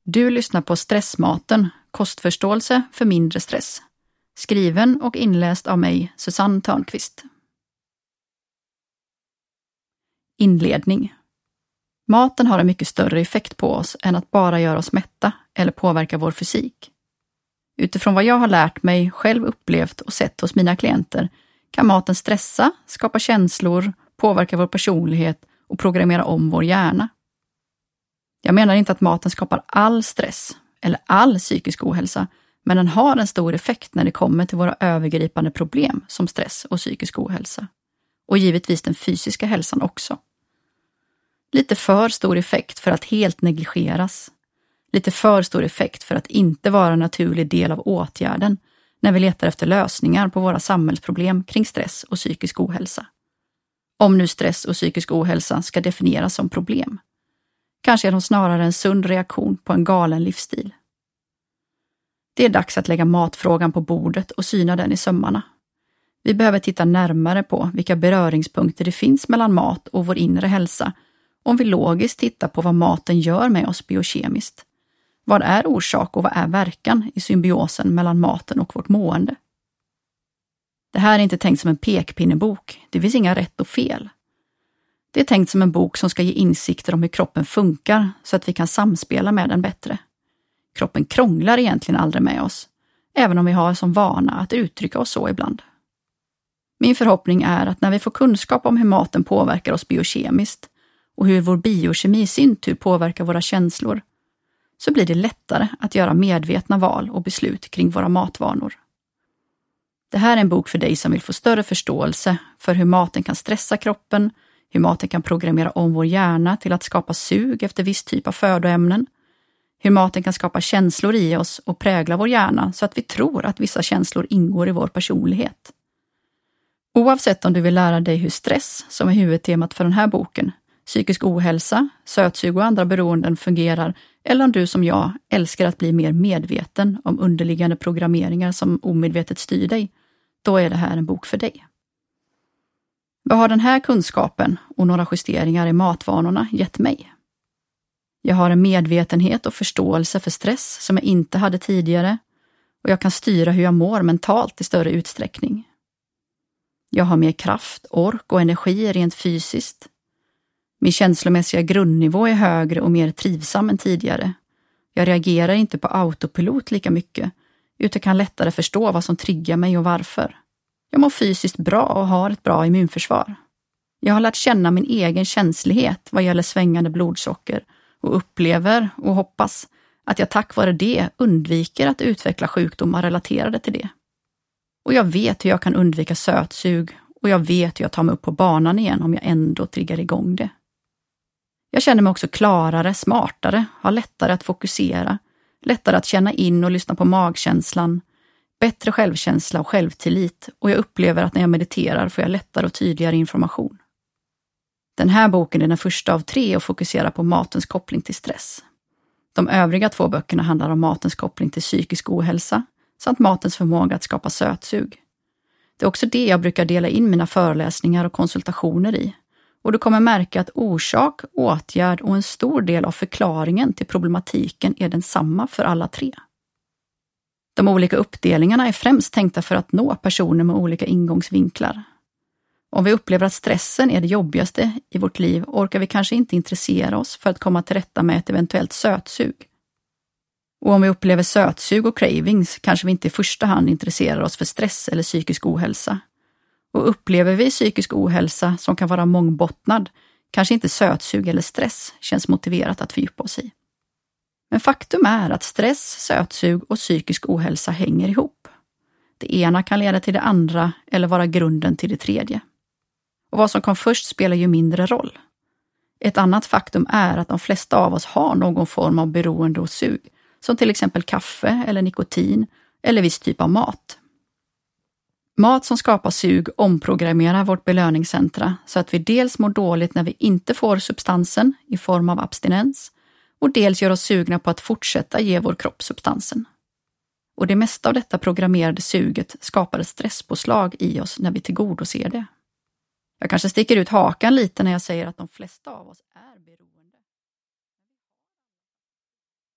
Du lyssnar på Stressmaten, kostförståelse för mindre stress. Skriven och inläst av mig, Susanne Törnqvist. Inledning. Maten har en mycket större effekt på oss än att bara göra oss mätta eller påverka vår fysik. Utifrån vad jag har lärt mig, själv upplevt och sett hos mina klienter kan maten stressa, skapa känslor, påverka vår personlighet och programmera om vår hjärna. Jag menar inte att maten skapar all stress eller all psykisk ohälsa, men den har en stor effekt när det kommer till våra övergripande problem som stress och psykisk ohälsa. Och givetvis den fysiska hälsan också. Lite för stor effekt för att helt negligeras. Lite för stor effekt för att inte vara en naturlig del av åtgärden när vi letar efter lösningar på våra samhällsproblem kring stress och psykisk ohälsa. Om nu stress och psykisk ohälsa ska definieras som problem. Kanske är de snarare en sund reaktion på en galen livsstil. Det är dags att lägga matfrågan på bordet och syna den i sömmarna. Vi behöver titta närmare på vilka beröringspunkter det finns mellan mat och vår inre hälsa om vi logiskt tittar på vad maten gör med oss biokemiskt. Vad är orsak och vad är verkan i symbiosen mellan maten och vårt mående? Det här är inte tänkt som en pekpinnebok, det finns inga rätt och fel. Det är tänkt som en bok som ska ge insikter om hur kroppen funkar så att vi kan samspela med den bättre. Kroppen krånglar egentligen aldrig med oss, även om vi har som vana att uttrycka oss så ibland. Min förhoppning är att när vi får kunskap om hur maten påverkar oss biokemiskt och hur vår biokemi i sin tur påverkar våra känslor, så blir det lättare att göra medvetna val och beslut kring våra matvanor. Det här är en bok för dig som vill få större förståelse för hur maten kan stressa kroppen, hur maten kan programmera om vår hjärna till att skapa sug efter viss typ av födoämnen, hur maten kan skapa känslor i oss och prägla vår hjärna så att vi tror att vissa känslor ingår i vår personlighet. Oavsett om du vill lära dig hur stress, som är huvudtemat för den här boken, psykisk ohälsa, sötsug och andra beroenden fungerar, eller om du som jag älskar att bli mer medveten om underliggande programmeringar som omedvetet styr dig, då är det här en bok för dig. Vad har den här kunskapen och några justeringar i matvanorna gett mig? Jag har en medvetenhet och förståelse för stress som jag inte hade tidigare, och jag kan styra hur jag mår mentalt i större utsträckning. Jag har mer kraft, ork och energi rent fysiskt. Min känslomässiga grundnivå är högre och mer trivsam än tidigare. Jag reagerar inte på autopilot lika mycket, utan kan lättare förstå vad som triggar mig och varför. Jag mår fysiskt bra och har ett bra immunförsvar. Jag har lärt känna min egen känslighet vad gäller svängande blodsocker och upplever och hoppas att jag tack vare det undviker att utveckla sjukdomar relaterade till det. Och jag vet hur jag kan undvika sötsug och jag vet hur jag tar mig upp på banan igen om jag ändå triggar igång det. Jag känner mig också klarare, smartare, har lättare att fokusera, lättare att känna in och lyssna på magkänslan, bättre självkänsla och självtillit, och jag upplever att när jag mediterar får jag lättare och tydligare information. Den här boken är den första av 3 och fokuserar på matens koppling till stress. De övriga 2 böckerna handlar om matens koppling till psykisk ohälsa samt matens förmåga att skapa sötsug. Det är också det jag brukar dela in mina föreläsningar och konsultationer i. Och du kommer märka att orsak, åtgärd och en stor del av förklaringen till problematiken är densamma för alla 3. De olika uppdelningarna är främst tänkta för att nå personer med olika ingångsvinklar. Om vi upplever att stressen är det jobbigaste i vårt liv orkar vi kanske inte intressera oss för att komma till rätta med ett eventuellt sötsug. Och om vi upplever sötsug och cravings kanske vi inte i första hand intresserar oss för stress eller psykisk ohälsa. Och upplever vi psykisk ohälsa som kan vara mångbottnad, kanske inte sötsug eller stress känns motiverat att fördjupa oss i. Men faktum är att stress, sötsug och psykisk ohälsa hänger ihop. Det ena kan leda till det andra eller vara grunden till det tredje. Och vad som kom först spelar ju mindre roll. Ett annat faktum är att de flesta av oss har någon form av beroende och sug, som till exempel kaffe eller nikotin eller viss typ av mat. Mat som skapar sug omprogrammerar vårt belöningscentra så att vi dels mår dåligt när vi inte får substansen i form av abstinens och dels gör oss sugna på att fortsätta ge vår kropp substansen. Och det mesta av detta programmerade suget skapar ett stresspåslag i oss när vi tillgodoser det. Jag kanske sticker ut hakan lite när jag säger att de flesta av oss är